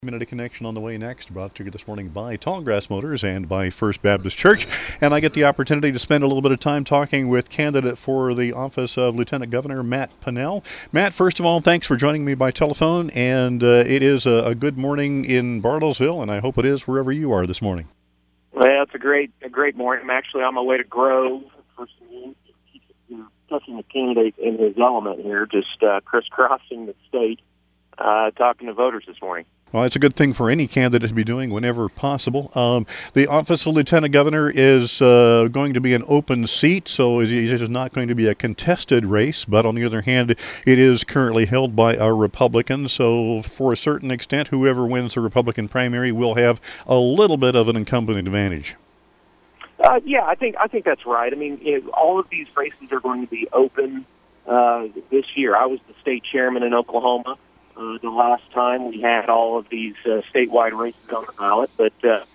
Minute Connection on the way next, brought to you this morning by Tallgrass Motors and by First Baptist Church. And I get the opportunity to spend a little bit of time talking with candidate for the office of Lieutenant Governor Matt Pinnell. Matt, first of all, thanks for joining me by telephone, and it is a good morning in Bartlesville, and I hope it is wherever you are this morning. Well, it's a great morning. I'm actually on my way to Grove for some touching the candidate in his element here, just crisscrossing the state, talking to voters this morning. Well, it's a good thing for any candidate to be doing whenever possible. The office of Lieutenant Governor is going to be an open seat, so it is not going to be a contested race. But on the other hand, it is currently held by a Republican. So for a certain extent, whoever wins the Republican primary will have a little bit of an incumbent advantage. Yeah, I think that's right. I mean, all of these races are going to be open this year. I was the state chairman in Oklahoma. The last time we had all of these statewide races on the ballot, but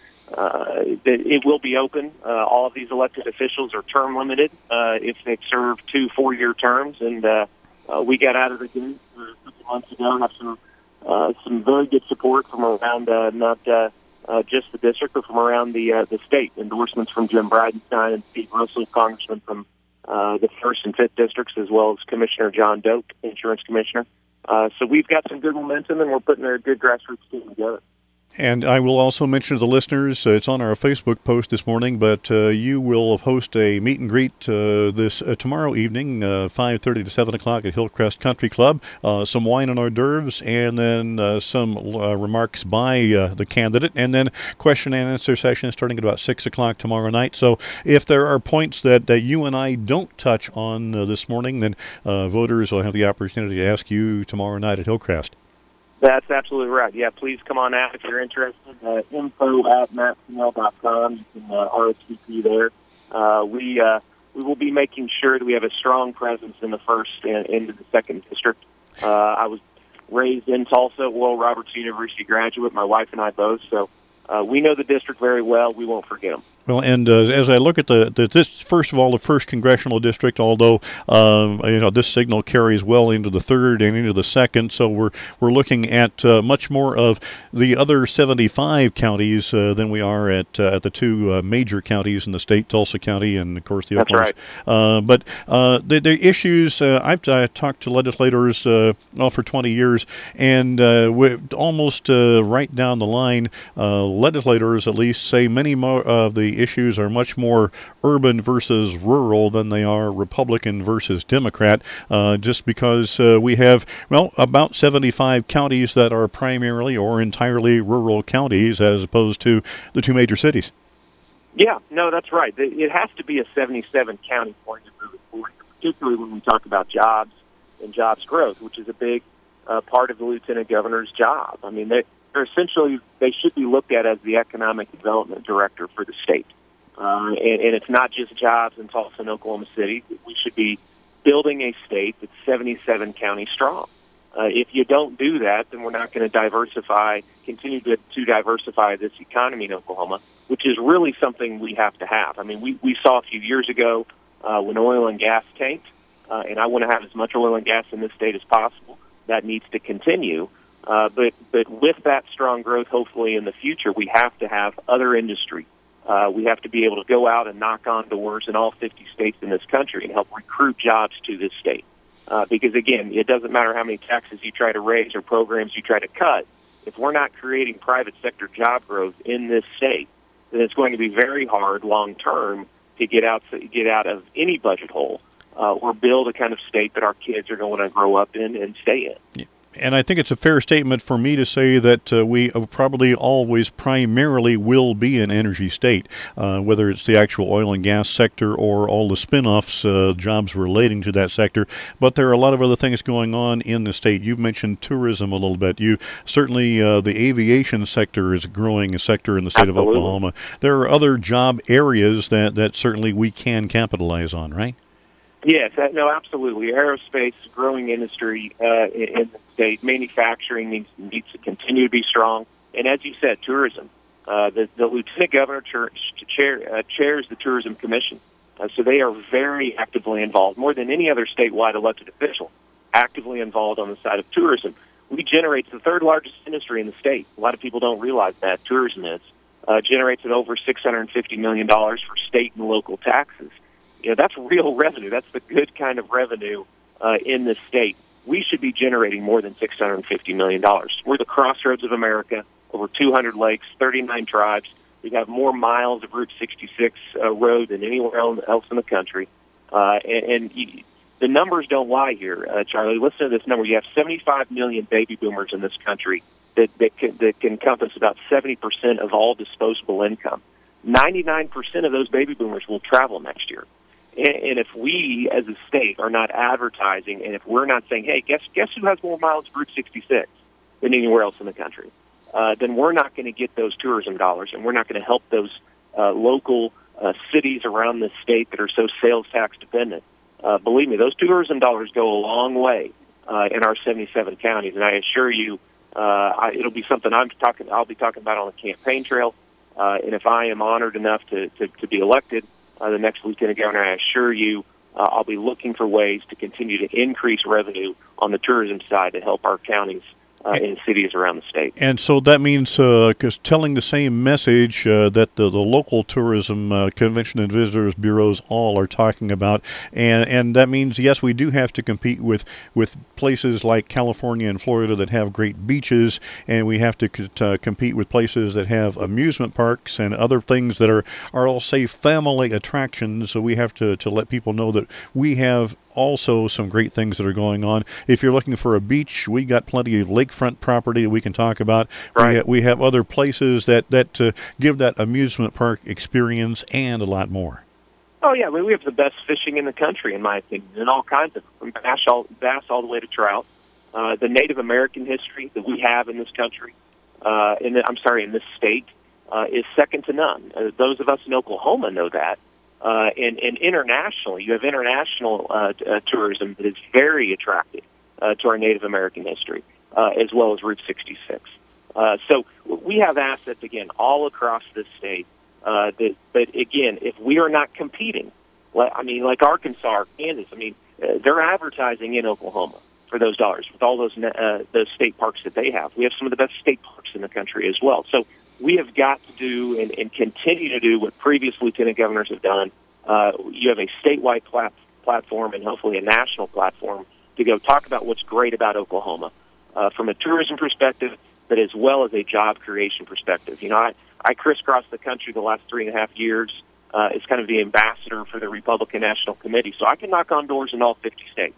it will be open. All of these elected officials are term limited if they've served 2 4-year terms, and we got out of the gate a couple months ago. Have some very good support from around not just the district, but from around the state. Endorsements from Jim Bridenstine and Steve Russell, congressman from the 1st and 5th districts, as well as Commissioner John Doak, insurance commissioner. So we've got some good momentum, and we're putting a good grassroots team together. And I will also mention to the listeners, it's on our Facebook post this morning, but you will host a meet and greet this tomorrow evening, 5:30 to 7 o'clock at Hillcrest Country Club. Some wine and hors d'oeuvres, and then some remarks by the candidate, and then question and answer session starting at about 6 o'clock tomorrow night. So if there are points that you and I don't touch on this morning, then voters will have the opportunity to ask you tomorrow night at Hillcrest. That's absolutely right. Yeah, please come on out if you're interested. info@mattpinnell.com. You can RSVP there. We will be making sure that we have a strong presence in the 1st and into the 2nd district. I was raised in Tulsa, Oral Roberts University graduate, my wife and I both, so we know the district very well. We won't forget them. Well, and as I look at this, first of all, the 1st congressional district, although this signal carries well into the 3rd and into the 2nd, so we're looking at much more of the other 75 counties than we are at the 2 major counties in the state, Tulsa County and of course the Oklahoma. That's right. But the issues I've talked to legislators for 20 years, and we're almost right down the line, legislators at least say many more of the issues are much more urban versus rural than they are Republican versus Democrat, just because we have, about 75 counties that are primarily or entirely rural counties as opposed to the 2 major cities. Yeah, no, that's right. It has to be a 77-county point of moving forward, particularly when we talk about jobs and jobs growth, which is a big part of the Lieutenant Governor's job. I mean, they should be looked at as the economic development director for the state. And it's not just jobs in Tulsa and Oklahoma City. We should be building a state that's 77 counties strong. If you don't do that, then we're not going to continue to diversify this economy in Oklahoma, which is really something we have to have. I mean, we saw a few years ago when oil and gas tanked, and I want to have as much oil and gas in this state as possible. That needs to continue. But with that strong growth, hopefully in the future, we have to have other industry. We have to be able to go out and knock on doors in all 50 states in this country and help recruit jobs to this state. Because, again, it doesn't matter how many taxes you try to raise or programs you try to cut. If we're not creating private sector job growth in this state, then it's going to be very hard long-term to get out of any budget hole or build a kind of state that our kids are going to grow up in and stay in. Yeah. And I think it's a fair statement for me to say that we probably always primarily will be an energy state, whether it's the actual oil and gas sector or all the spin-offs, jobs relating to that sector. But there are a lot of other things going on in the state. You've mentioned tourism a little bit. Certainly the aviation sector is a growing sector in the state Absolutely. of Oklahoma. There are other job areas that certainly we can capitalize on, right? Yes, no, absolutely. Aerospace, growing industry in the state. Manufacturing needs to continue to be strong. And as you said, tourism. The Lieutenant Governor chairs the Tourism Commission. So they are very actively involved, more than any other statewide elected official, actively involved on the side of tourism. we generate the third largest industry in the state. A lot of people don't realize that. Tourism is. Generates at over $650 million for state and local taxes. That's real revenue. That's the good kind of revenue in this state. We should be generating more than $650 million. We're the crossroads of America, over 200 lakes, 39 tribes. We have more miles of Route 66 road than anywhere else in the country. And the numbers don't lie here, Charlie. Listen to this number. You have 75 million baby boomers in this country that can encompass about 70% of all disposable income. 99% of those baby boomers will travel next year. And if we, as a state, are not advertising, and if we're not saying, hey, guess who has more miles of Route 66 than anywhere else in the country, then we're not going to get those tourism dollars, and we're not going to help those local cities around the state that are so sales tax dependent. Believe me, those tourism dollars go a long way in our 77 counties, and I assure you, it'll be something I'll be talking about on the campaign trail. And if I am honored enough to be elected the next lieutenant governor, I assure you, I'll be looking for ways to continue to increase revenue on the tourism side to help our counties in cities around the state. And so that means because telling the same message that the local tourism convention and visitors bureaus all are talking about, and that means, yes, we do have to compete with places like California and Florida that have great beaches, and we have to compete with places that have amusement parks and other things that are I'll say, family attractions. So we have to let people know that we have also some great things that are going on. If you're looking for a beach, we got plenty of lakefront property that we can talk about. Right. We have other places that give that amusement park experience and a lot more. Oh, yeah. We have the best fishing in the country, in my opinion, and all kinds of, from bass all the way to trout. The Native American history that we have in this country, in this state, is second to none. Those of us in Oklahoma know that. And internationally, you have international tourism that is very attractive to our Native American history, as well as Route 66. So we have assets, again, all across this state. But again, if we are not competing, like Arkansas or Kansas, they're advertising in Oklahoma for those dollars with all those state parks that they have. We have some of the best state parks in the country as well. So we have got to do and continue to do what previous lieutenant governors have done. You have a statewide platform and hopefully a national platform to go talk about what's great about Oklahoma from a tourism perspective, but as well as a job creation perspective. I crisscrossed the country the last 3.5 years as kind of the ambassador for the Republican National Committee, so I can knock on doors in all 50 states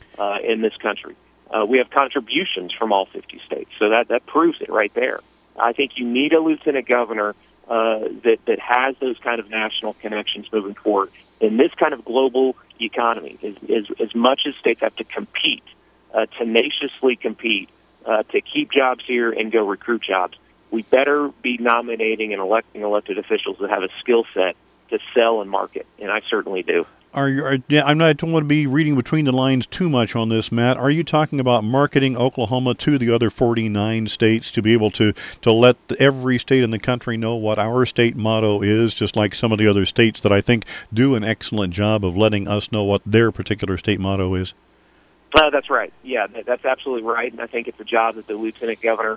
in this country. We have contributions from all 50 states, so that proves it right there. I think you need a lieutenant governor that has those kind of national connections moving forward. In this kind of global economy, as much as states have to compete, tenaciously compete, to keep jobs here and go recruit jobs, we better be nominating and electing elected officials that have a skill set to sell and market, and I certainly do. I don't want to be reading between the lines too much on this, Matt. Are you talking about marketing Oklahoma to the other 49 states to be able to let every state in the country know what our state motto is, just like some of the other states that I think do an excellent job of letting us know what their particular state motto is? That's right. Yeah, that's absolutely right, and I think it's a job that the lieutenant governor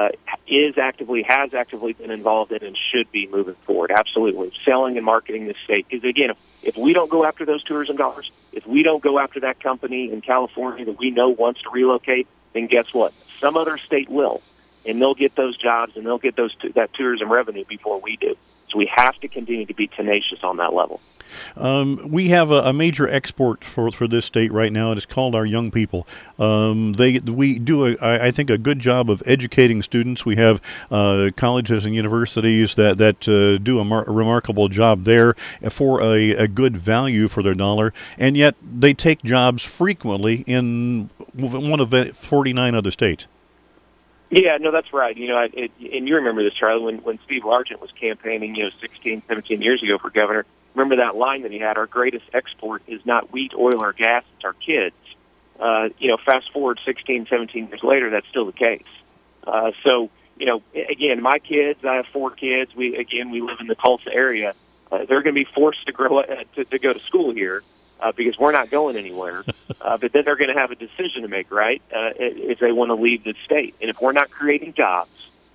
has actively been involved in and should be moving forward. Absolutely. Selling and marketing this state. Because, again, if we don't go after those tourism dollars, if we don't go after that company in California that we know wants to relocate, then guess what? Some other state will, and they'll get those jobs and they'll get that tourism revenue before we do. So we have to continue to be tenacious on that level. We have a major export for this state right now, and it's called our young people. We do, I think, a good job of educating students. We have colleges and universities that do a remarkable job there for a good value for their dollar, and yet they take jobs frequently in one of 49 other states. Yeah, no, that's right. And you remember this, Charlie, when Steve Largent was campaigning, 16, 17 years ago for governor. Remember that line that he had, our greatest export is not wheat, oil, or gas, it's our kids. Fast forward 16, 17 years later, that's still the case. So, again, my kids, I have 4 kids. We live in the Tulsa area. They're going to be forced to go to school here. because we're not going anywhere. But then they're going to have a decision to make, right, if they want to leave the state. And if we're not creating jobs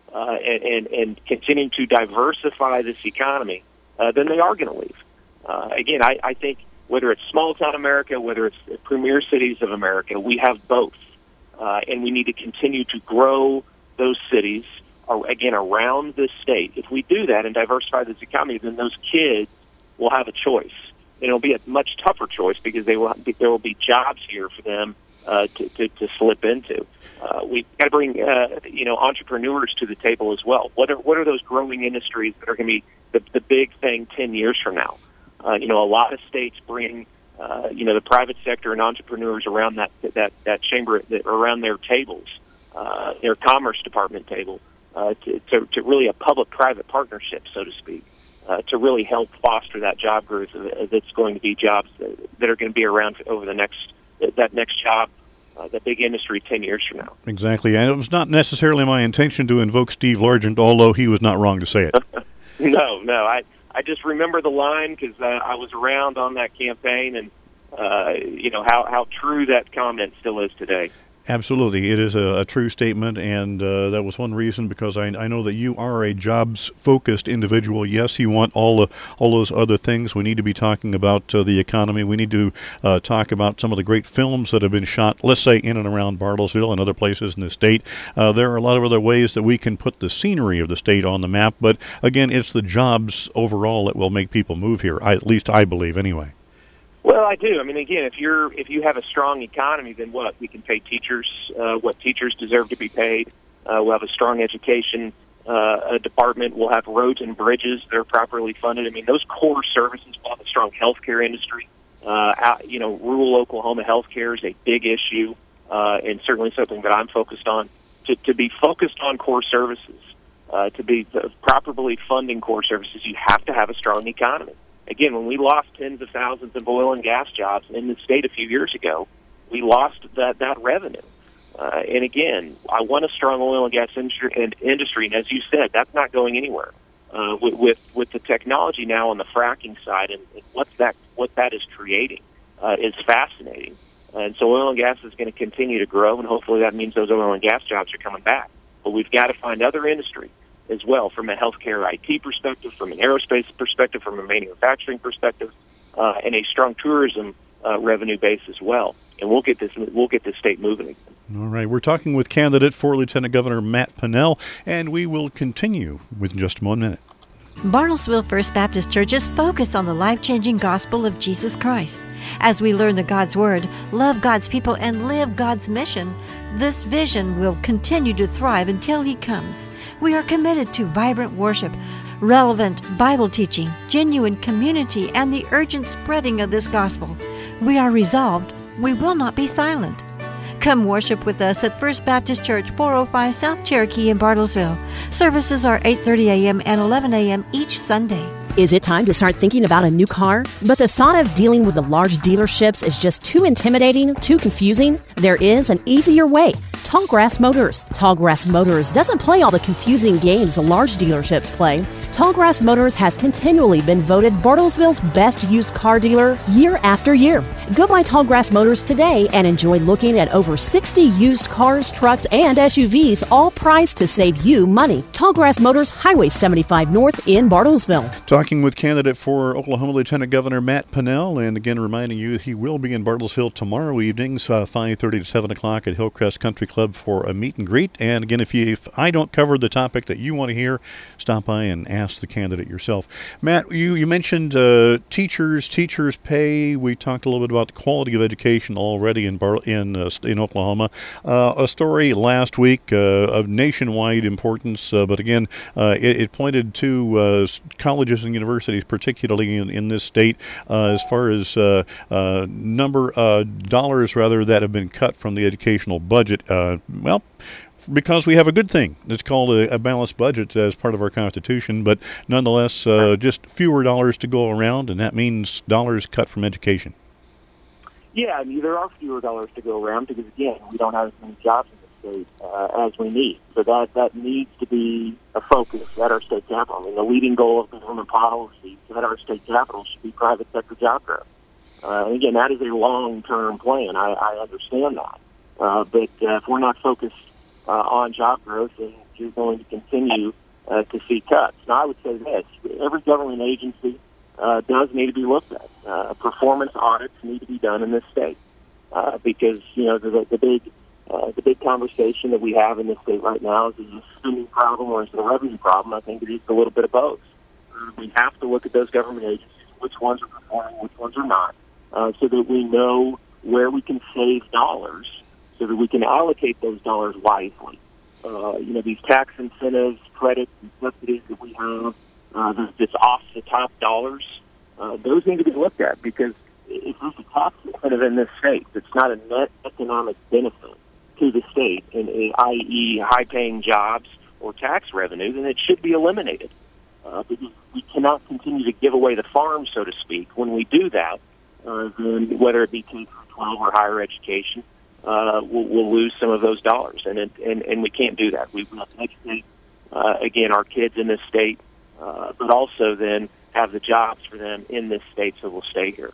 and continuing to diversify this economy, then they are going to leave. Again, I think whether it's small-town America, whether it's premier cities of America, we have both. And we need to continue to grow those cities, again, around this state. If we do that and diversify this economy, then those kids will have a choice. And it'll be a much tougher choice because there will be jobs here for them to slip into. We've got to bring entrepreneurs to the table as well. What are those growing industries that are going to be the big thing 10 years from now? A lot of states bring the private sector and entrepreneurs around that chamber, around their tables, their commerce department table, to really a public-private partnership, so to speak, to really help foster that job growth that's going to be jobs that are going to be around over the next job, that big industry 10 years from now. Exactly. And it was not necessarily my intention to invoke Steve Largent, although he was not wrong to say it. No. I just remember the line because I was around on that campaign, and how true that comment still is today. Absolutely. It is a true statement, and that was one reason, because I know that you are a jobs-focused individual. Yes, you want all those other things. We need to be talking about the economy. We need to talk about some of the great films that have been shot, let's say, in and around Bartlesville and other places in the state. There are a lot of other ways that we can put the scenery of the state on the map, but again, it's the jobs overall that will make people move here, at least I believe anyway. Well, I do. I mean, again, if you have a strong economy, then what? We can pay teachers what teachers deserve to be paid. We'll have a strong education department. We'll have roads and bridges that are properly funded. I mean, those core services. We'll have a strong healthcare industry. Rural Oklahoma healthcare is a big issue, and certainly something that I'm focused on. To be focused on core services, to be properly funding core services, you have to have a strong economy. Again, when we lost tens of thousands of oil and gas jobs in the state a few years ago, we lost that revenue. And again, I want a strong oil and gas industry, and as you said, that's not going anywhere. With the technology now on the fracking side and what that is creating is fascinating. And so oil and gas is going to continue to grow, and hopefully that means those oil and gas jobs are coming back. But we've got to find other industry as well, from a healthcare IT perspective, from an aerospace perspective, from a manufacturing perspective, and a strong tourism revenue base as well. And we'll get this state moving again. All right, we're talking with candidate for Lieutenant Governor Matt Pinnell, and we will continue with just 1 minute. Bartlesville First Baptist Church is focused on the life-changing gospel of Jesus Christ. As we learn the God's Word, love God's people, and live God's mission, this vision will continue to thrive until He comes. We are committed to vibrant worship, relevant Bible teaching, genuine community, and the urgent spreading of this gospel. We are resolved. We will not be silent. Come worship with us at First Baptist Church, 405 South Cherokee in Bartlesville. Services are 8:30 a.m. and 11 a.m. each Sunday. Is it time to start thinking about a new car? But the thought of dealing with the large dealerships is just too intimidating, too confusing? There is an easier way. Tallgrass Motors. Tallgrass Motors doesn't play all the confusing games the large dealerships play. Tallgrass Motors has continually been voted Bartlesville's best used car dealer year after year. Go by Tallgrass Motors today and enjoy looking at over 60 used cars, trucks, and SUVs, all priced to save you money. Tallgrass Motors, Highway 75 North in Bartlesville. Talking with candidate for Oklahoma Lieutenant Governor Matt Pinnell, and again reminding you he will be in Bartlesville tomorrow evenings, 5:30 to 7 o'clock at Hillcrest Country Club for a meet and greet. And again, if I don't cover the topic that you want to hear, stop by and ask the candidate yourself. Matt, you mentioned teachers pay. We talked a little bit about the quality of education already in Oklahoma. A story last week of nationwide importance, but again, it pointed to colleges and universities, particularly in this state, as far as number dollars rather that have been cut from the educational budget. Because we have a good thing. It's called a balanced budget as part of our Constitution, but nonetheless, just fewer dollars to go around, and that means dollars cut from education. Yeah, I mean, there are fewer dollars to go around because, again, we don't have as many jobs in the state as we need. So that needs to be a focus at our state capital. I mean, the leading goal of government policy at our state capital should be private sector job growth. And again, that is a long-term plan. I understand that. But if we're not focused on job growth, then you're going to continue to see cuts. Now, I would say this. Every government agency does need to be looked at. Performance audits need to be done in this state because, the big conversation that we have in this state right now is it a spending problem or is it a revenue problem? I think it is a little bit of both. We have to look at those government agencies, which ones are performing, which ones are not, so that we know where we can save dollars, so that we can allocate those dollars wisely. These tax incentives, credits, and subsidies that we have, that's off-the-top dollars, those need to be looked at because if there's a tax incentive in this state that's not a net economic benefit to the state, i.e. high-paying jobs or tax revenue, then it should be eliminated. Because we cannot continue to give away the farm, so to speak. When we do that, then whether it be K-12 or higher education, we'll lose some of those dollars, and we can't do that. We have to educate again our kids in this state, but also then have the jobs for them in this state, so we'll stay here.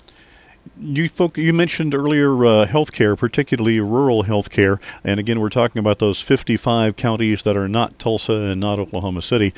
You mentioned earlier healthcare, particularly rural healthcare, and again we're talking about those 55 counties that are not Tulsa and not Oklahoma City.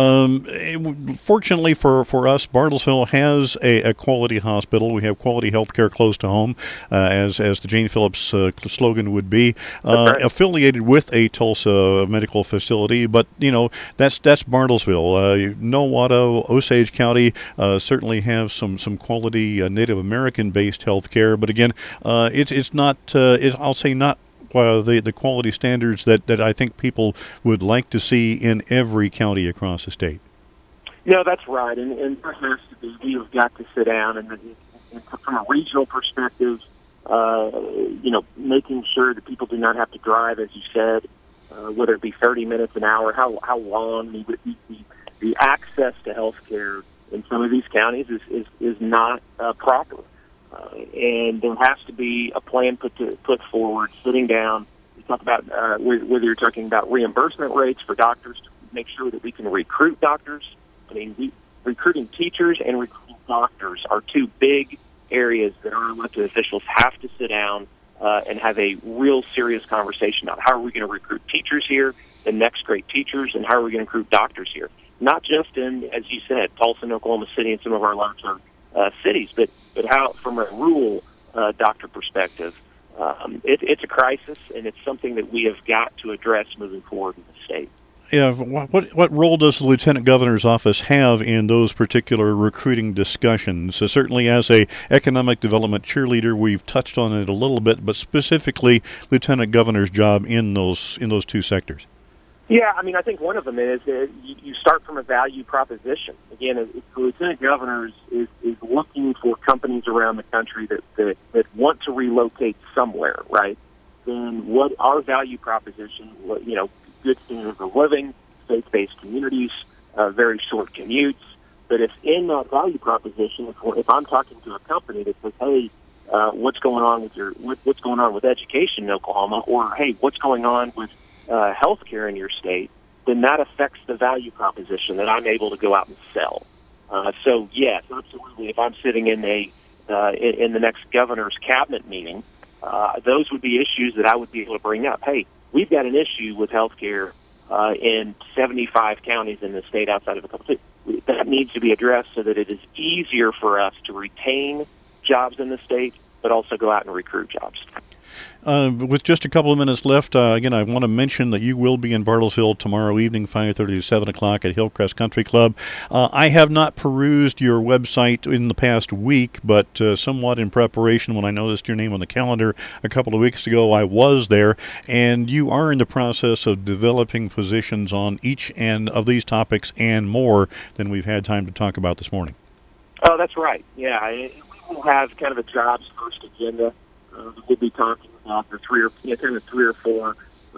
Fortunately for us, Bartlesville has a quality hospital. We have quality healthcare close to home, as the Jane Phillips slogan would be, affiliated with a Tulsa medical facility. But that's Bartlesville. Nowata, Osage County certainly have some quality Native American-based health care, but again, it's not. I'll say not the quality standards that I think people would like to see in every county across the state. No, that's right, and there has to be. We have got to sit down and from a regional perspective, making sure that people do not have to drive, as you said, whether it be 30 minutes an hour, how long the access to health care in some of these counties is not proper. And there has to be a plan put forward, sitting down. You talk about whether you're talking about reimbursement rates for doctors to make sure that we can recruit doctors. I mean, recruiting teachers and recruiting doctors are two big areas that our elected officials have to sit down and have a real serious conversation about. How are we going to recruit teachers here, the next great teachers, and how are we going to recruit doctors here? Not just in, as you said, Tulsa and Oklahoma City and some of our larger cities, but how, from a rural doctor perspective, it's a crisis, and it's something that we have got to address moving forward in the state. Yeah, what role does the Lieutenant Governor's office have in those particular recruiting discussions? Certainly as a economic development cheerleader, we've touched on it a little bit, but specifically Lieutenant Governor's job in those two sectors. Yeah, I mean, I think one of them is you start from a value proposition. Again, if the Lieutenant Governor is looking for companies around the country that want to relocate somewhere, right, then what our value proposition, good standards of living, faith-based communities, very short commutes. But if in that value proposition, if I'm talking to a company that says, hey, what's going on with education in Oklahoma, or hey, what's going on with health care in your state, then that affects the value proposition that I'm able to go out and sell. So yes, absolutely. If I'm sitting in the next governor's cabinet meeting, those would be issues that I would be able to bring up. Hey, we've got an issue with health care in 75 counties in the state outside of a couple. That needs to be addressed so that it is easier for us to retain jobs in the state, but also go out and recruit jobs. With just a couple of minutes left, again, I want to mention that you will be in Bartlesville tomorrow evening, 5:30 to 7 o'clock at Hillcrest Country Club. I have not perused your website in the past week, but somewhat in preparation, when I noticed your name on the calendar a couple of weeks ago, I was there, and you are in the process of developing positions on each end of these topics and more than we've had time to talk about this morning. Oh, that's right. Yeah, we will have kind of a jobs first agenda. We'll be talking about the three or four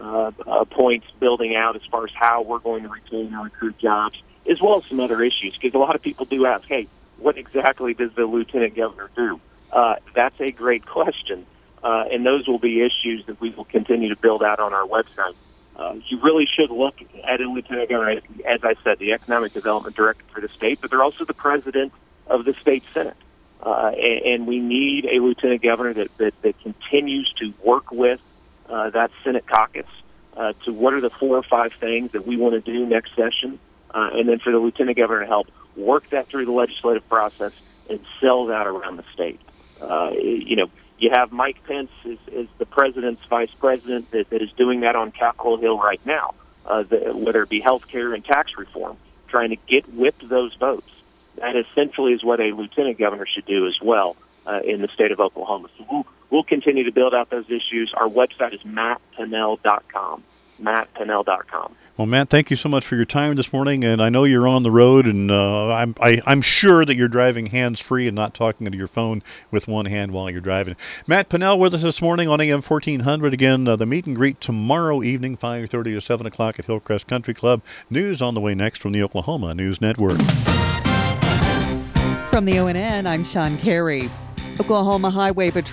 points building out as far as how we're going to retain and recruit jobs, as well as some other issues. Because a lot of people do ask, hey, what exactly does the Lieutenant Governor do? That's a great question, and those will be issues that we will continue to build out on our website. You really should look at a Lieutenant Governor, as I said, the Economic Development Director for the state, but they're also the President of the State Senate. And we need a lieutenant governor that continues to work with that Senate caucus to what are the 4 or 5 things that we want to do next session, and then for the lieutenant governor to help work that through the legislative process and sell that around the state. You have Mike Pence as the president's vice president that is doing that on Capitol Hill right now, whether it be health care and tax reform, trying to get whip those votes. That essentially is what a lieutenant governor should do as well in the state of Oklahoma. So we'll continue to build out those issues. Our website is mattpinnell.com, mattpinnell.com. Well, Matt, thank you so much for your time this morning, and I know you're on the road, and I'm sure that you're driving hands-free and not talking into your phone with one hand while you're driving. Matt Pinnell with us this morning on AM 1400. Again, the meet and greet tomorrow evening, 5:30 to 7 o'clock at Hillcrest Country Club. News on the way next from the Oklahoma News Network. From the ONN, I'm Sean Carey. Oklahoma Highway Patrol